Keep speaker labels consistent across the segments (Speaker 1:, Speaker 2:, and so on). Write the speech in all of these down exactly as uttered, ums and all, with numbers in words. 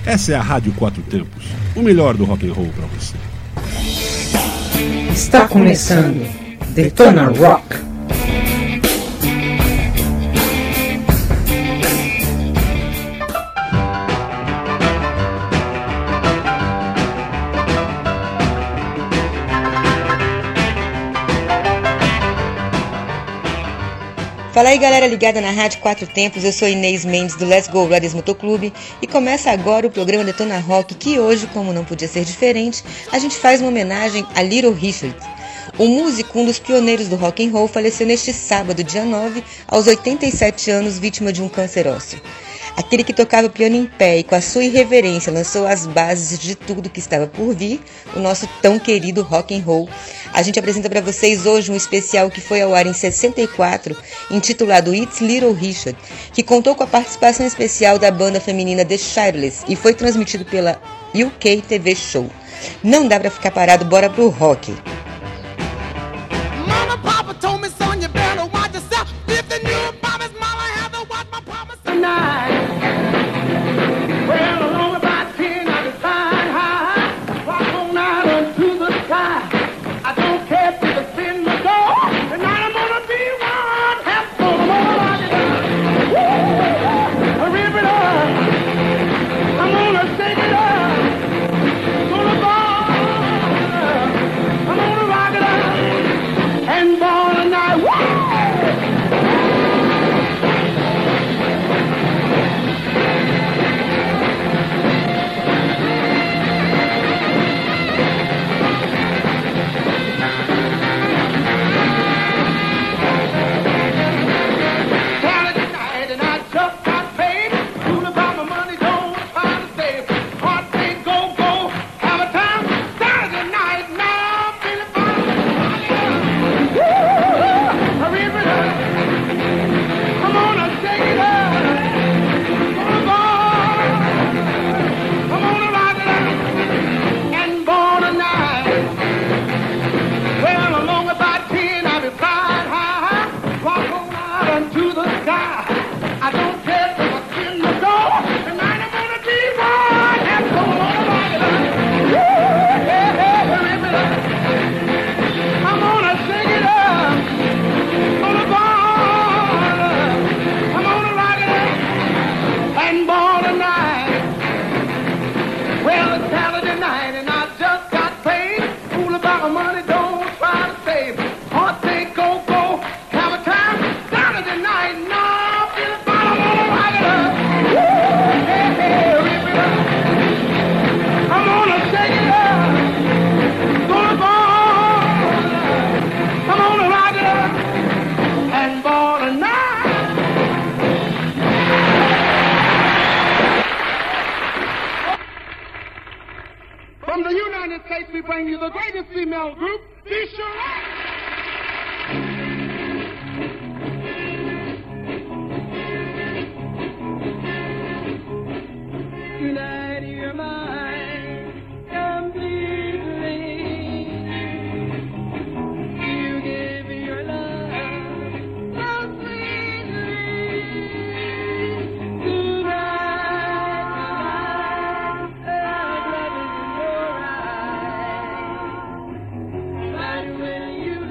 Speaker 1: Essa é a Rádio Quatro Tempos, o melhor do rock and roll para você.
Speaker 2: Está começando Detona Rock.
Speaker 3: Fala aí, galera ligada na Rádio Quatro Tempos, eu sou Inês Mendes do Let's Go Brothers Motoclube e começa agora o programa Detona Rock, que hoje, como não podia ser diferente, a gente faz uma homenagem a Little Richard. O músico, um dos pioneiros do rock and roll, faleceu neste sábado, dia nove, aos oitenta e sete anos, vítima de um câncer ósseo. Aquele que tocava piano em pé e com a sua irreverência lançou as bases de tudo que estava por vir, o nosso tão querido rock and roll. A gente apresenta para vocês hoje um especial que foi ao ar em sessenta e quatro, intitulado It's Little Richard, que contou com a participação especial da banda feminina The Shirelles e foi transmitido pela U K T V Show. Não dá para ficar parado, bora pro rock! Mama, Papa told me, son, you better watch yourself. If the new promise, Mama, I have to watch my promise tonight. Well, along about ten, I decide high, rock on out into the sky. I don't care if the spin the door. Tonight I'm gonna be one half full. I'm gonna rock it up, woo, rip it up. I'm gonna shake it up, gonna ball it up. I'm gonna rock it up and ball tonight, woo.
Speaker 4: When you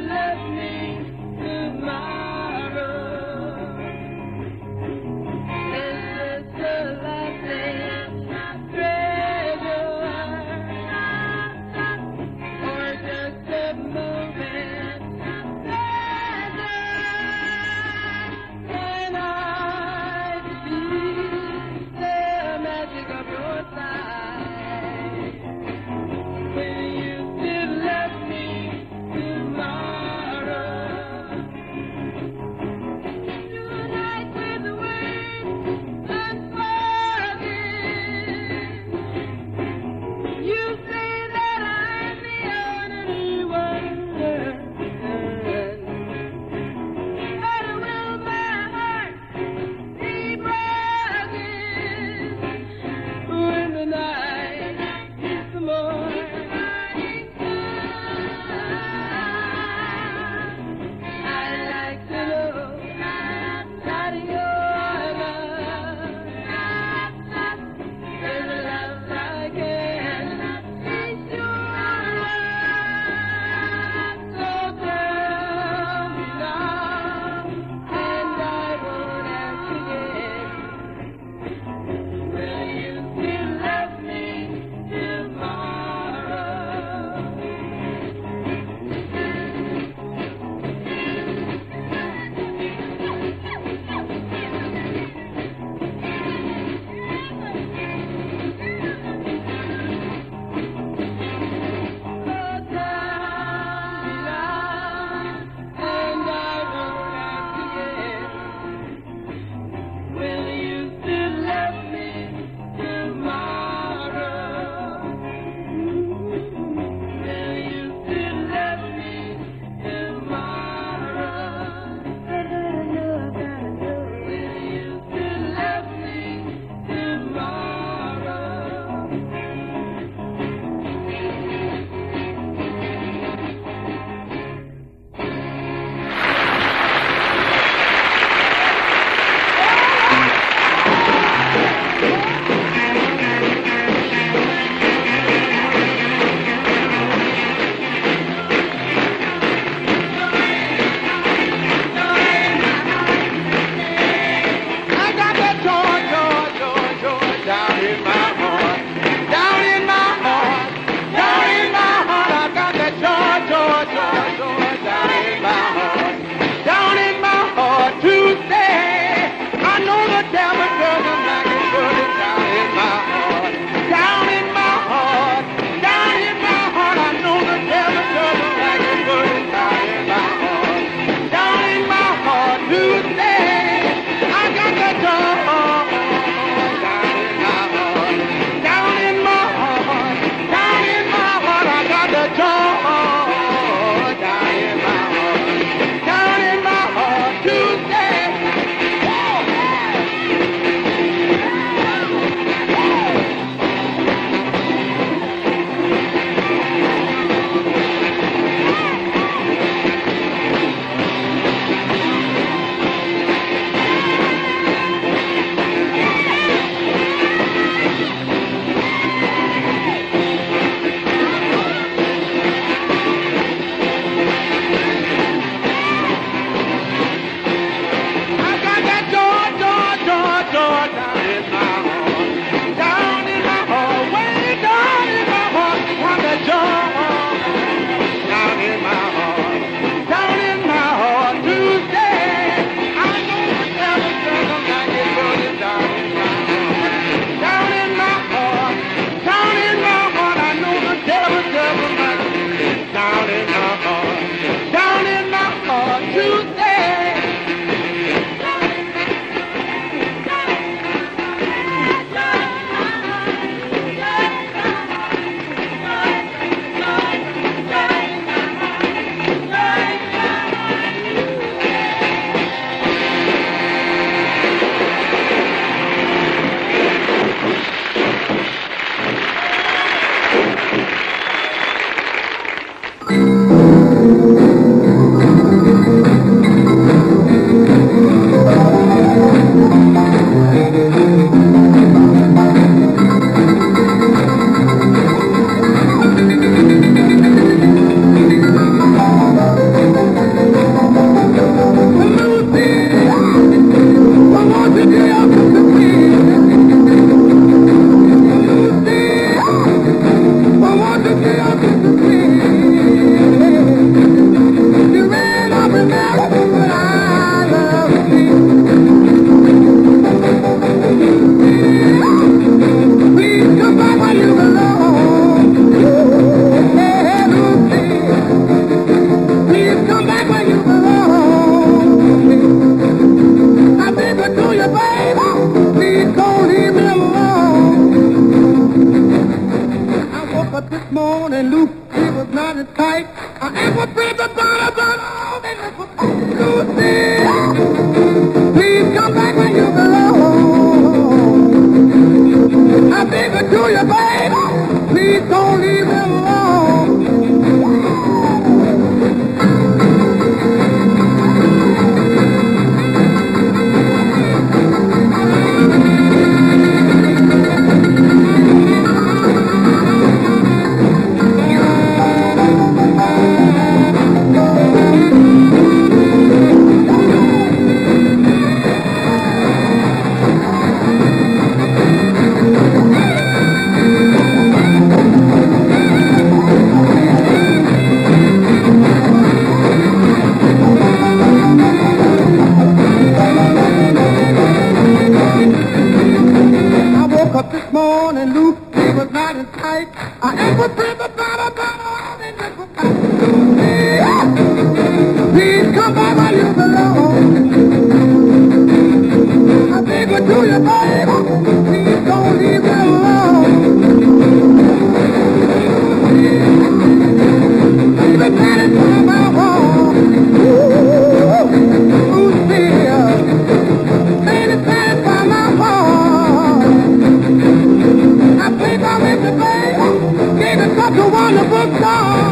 Speaker 4: morning, Luke, it was not as tight. I ever feel the dollar, but all they look for Lucy. Please come back when you belong. I beg her to you, baby. Please don't leave me alone. Please come back where you belong. I beg you to you, baby. Please don't leave me alone. Baby, that is my home. Ooh, Lucia. Baby, that is my home. I think I'm with you, baby. Gave it such a wonderful song.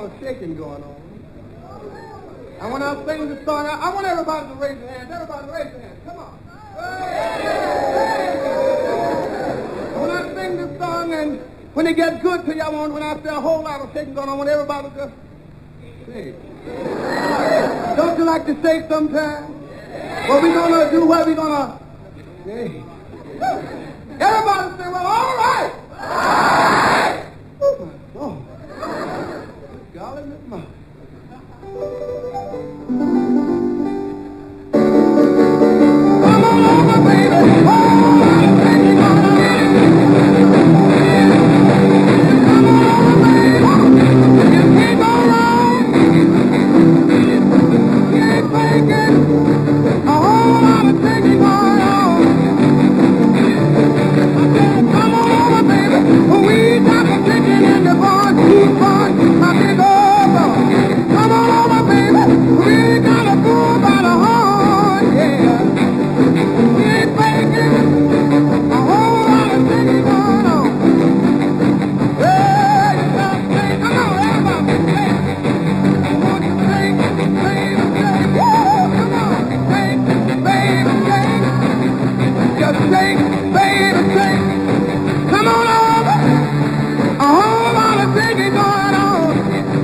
Speaker 4: lot of shaking going on. And when I sing this song, I, I want everybody to raise their hands. Everybody raise their hands. Come on. When I sing this song and when it gets good to you, I want, when I say a whole lot of shaking going on, I want everybody to just shake. Don't you like to shake sometimes? What we gonna do? What we gonna shake? Everybody say, well, all right. All right. Oh, my God. Golly, Miss Mom. Come on over, baby. Oh, I'm taking on a Come on over, baby. You can't go wrong. You ain't faking. A whole lot of taking on. Come on over, baby. We got the chicken in the barn. Who's barn? My big old barn. Come on over, baby. We got a bull by the horn, yeah. We ain't faking. A whole lot of chicken going on. Hey, you gotta say, come on, everybody. Hey. I want you to sing, baby, sing. Woo, come on. Sing, baby, sing. Just sing, baby, sing. Come on over. A whole lot of singing going on.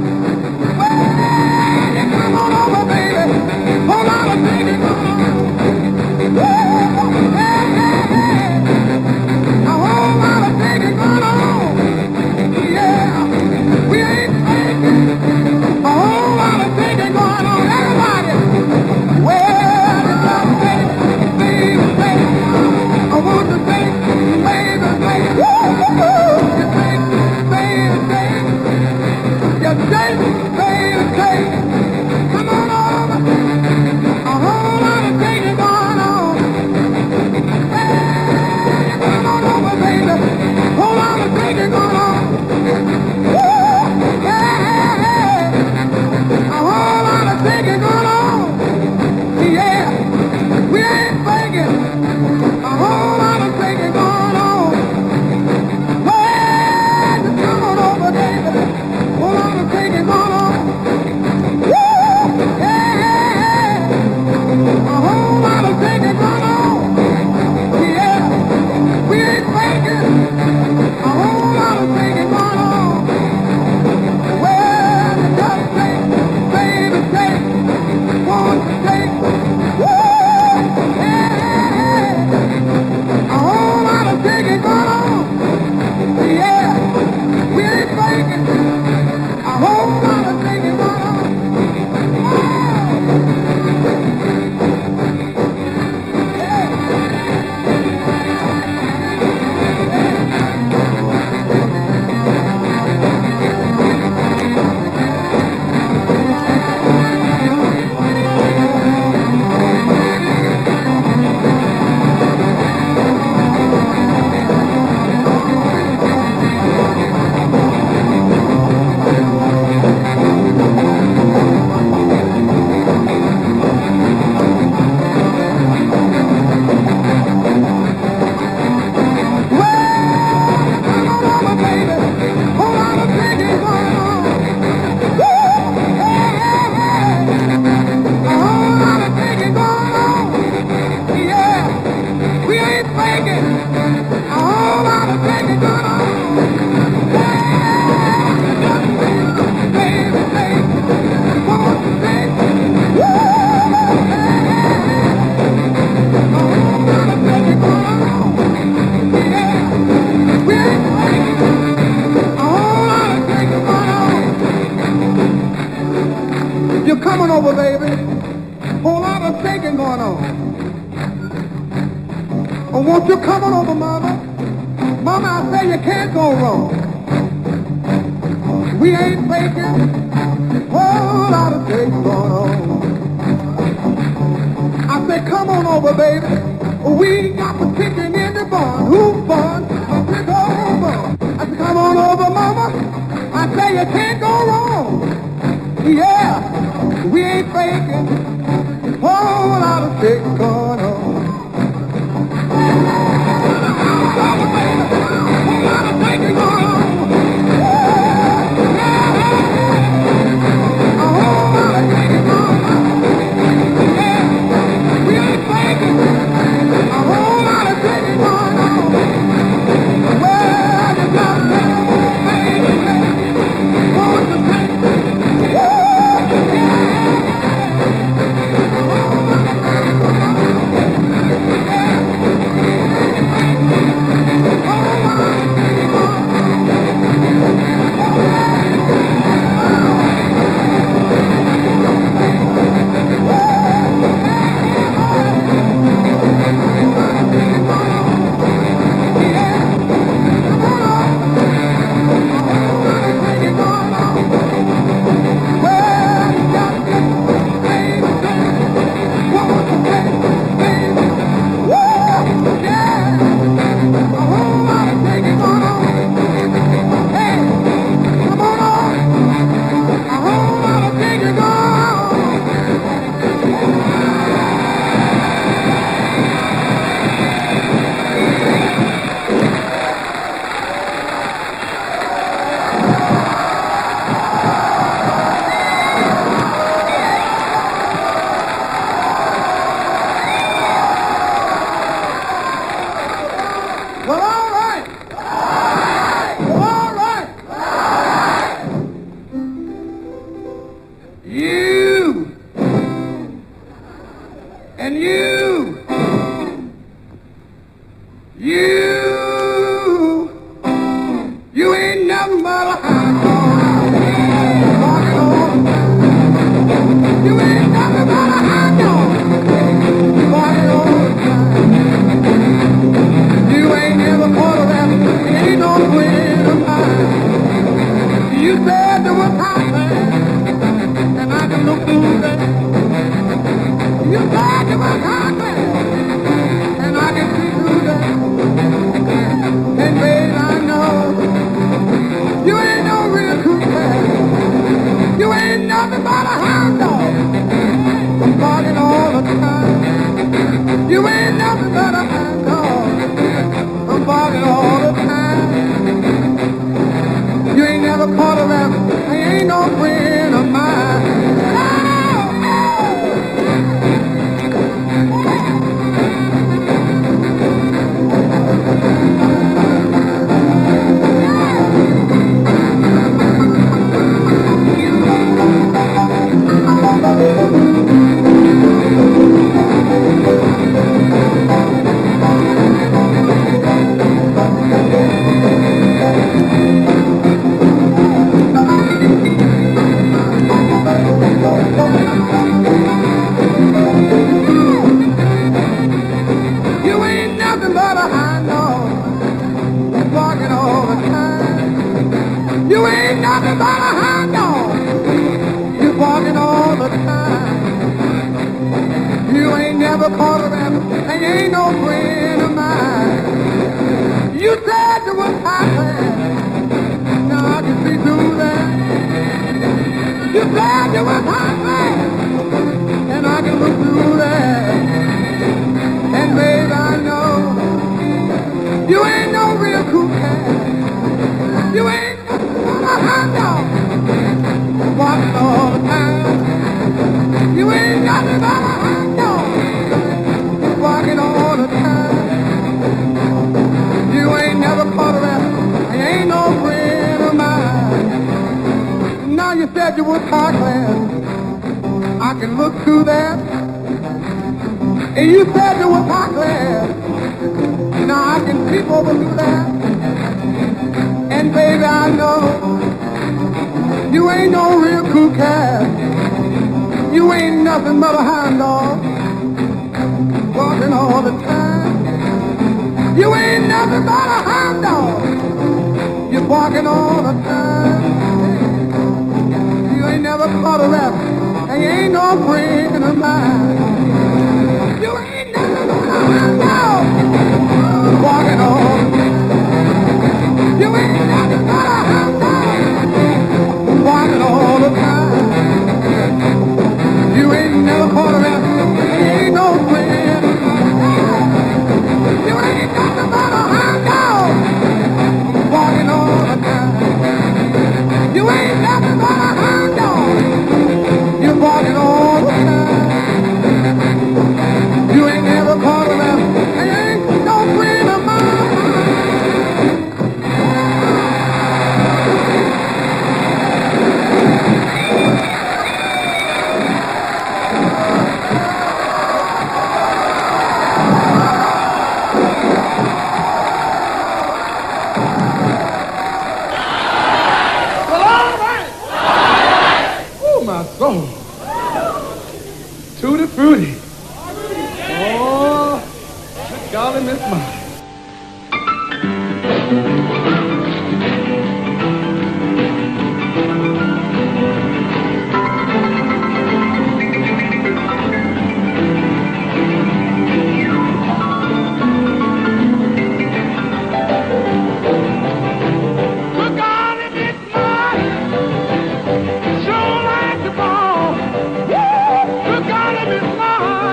Speaker 4: Well, come on over, baby. Whole lot of singing going on. Woo, hey, hey, hey. A whole lot of singing going on. Yeah, we ain't faking. A whole lot of singing going on. Everybody. Well, it's just sing, baby, sing. I want to sing, baby, sing. Woo! You sing, baby, sing. You sing, baby, sing. Come on over. A whole lot of singing going on. Hey, come on over, baby. Whole lot of singing going on. Woo! Yeah, yeah. A whole lot of singing going on. Yeah, we ain't faking. A whole lot of singing going on. Well, just come on over, baby. Whole lot of singing going on. Woo! Yeah, yeah, yeah. A whole lot of singing going on. Yeah, we ain't faking. A whole lot of singing going on. Well, just sing, baby, sing. Won't you sing? Woo! Yeah, yeah, yeah. A whole lot of singing going on. Yeah, we ain't faking. A whole lot of singing going on. You're coming over, baby. Whole lot of shaking going on. Oh, won't you come on over, mama? Mama, I say you can't go wrong. We ain't faking. Whole lot of shaking going on. I say, come on over, baby. We got the chicken in the barn. Who's barn? A big old barn. I say, come on over, mama. I say you can't go wrong. Yeah, we ain't faking. Whole lot of shit going on. Whole lot of shaking going on. Yeah, yeah, yeah. And you, you, you ain't nothing but a hound dog. Walking on. You ain't nothing but a hound dog. Walking all the time. You ain't never caught a rabbit. Ain't no friend of mine. You said there was hot man, and I can look through that. You said there was hot man, and I can see through that. And babe, I know you ain't no real cool man. You ain't nothing but a hound dog, barking all the time. You ain't nothing but a hound dog, barking all the time. You ain't never caught a rabbit. I ain't no friend of mine.
Speaker 5: Sure like the ball. Woo! Look out at me, smile.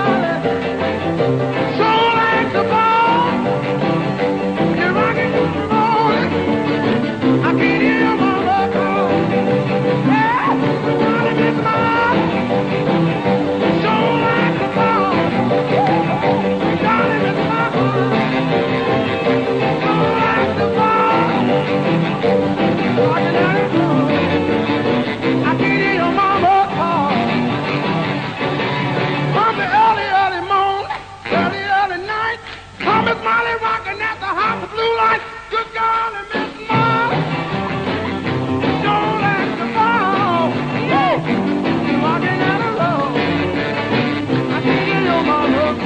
Speaker 4: Molly rocking at the house of blue light. Good golly, Miss Molly. Don't like the ball. Woo! Rocking at the road. I think you know my love.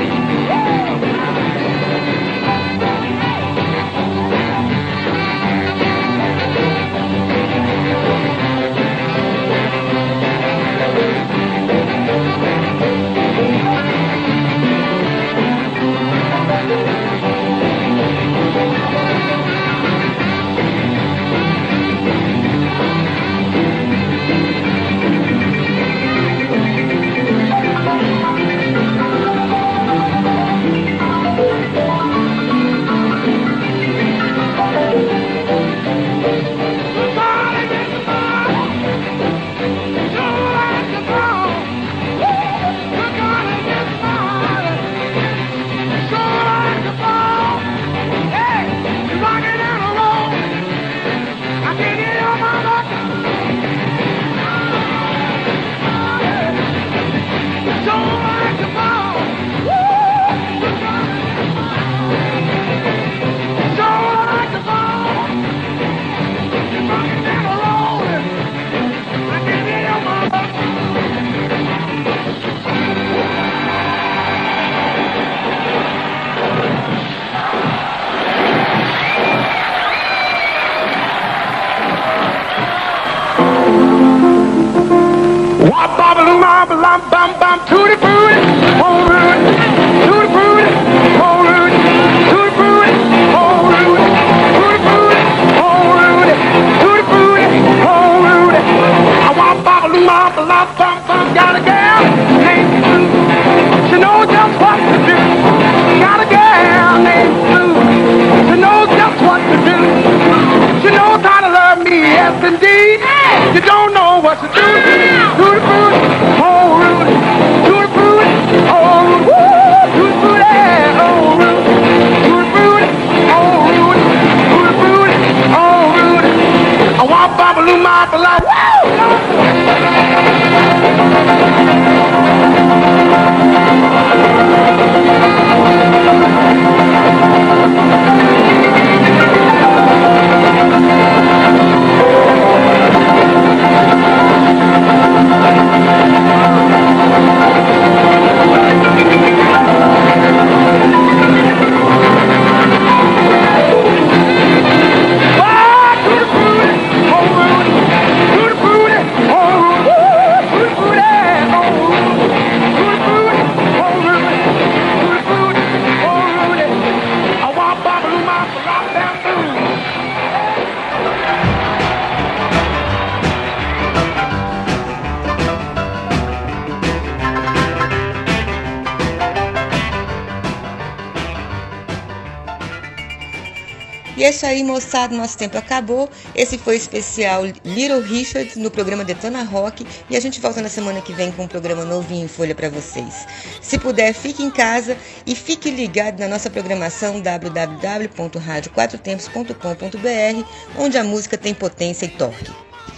Speaker 3: E é isso aí, moçada, nosso tempo acabou. Esse foi o especial Little Richard no programa Detona Rock. E a gente volta na semana que vem com um programa novinho em folha para vocês. Se puder, fique em casa e fique ligado na nossa programação w w w ponto rádio quatro tempos ponto com ponto b r, onde a música tem potência e torque.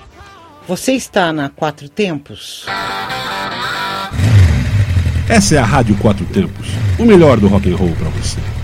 Speaker 2: Você está na Quatro Tempos?
Speaker 1: Essa é a Rádio Quatro Tempos, o melhor do rock and roll para você.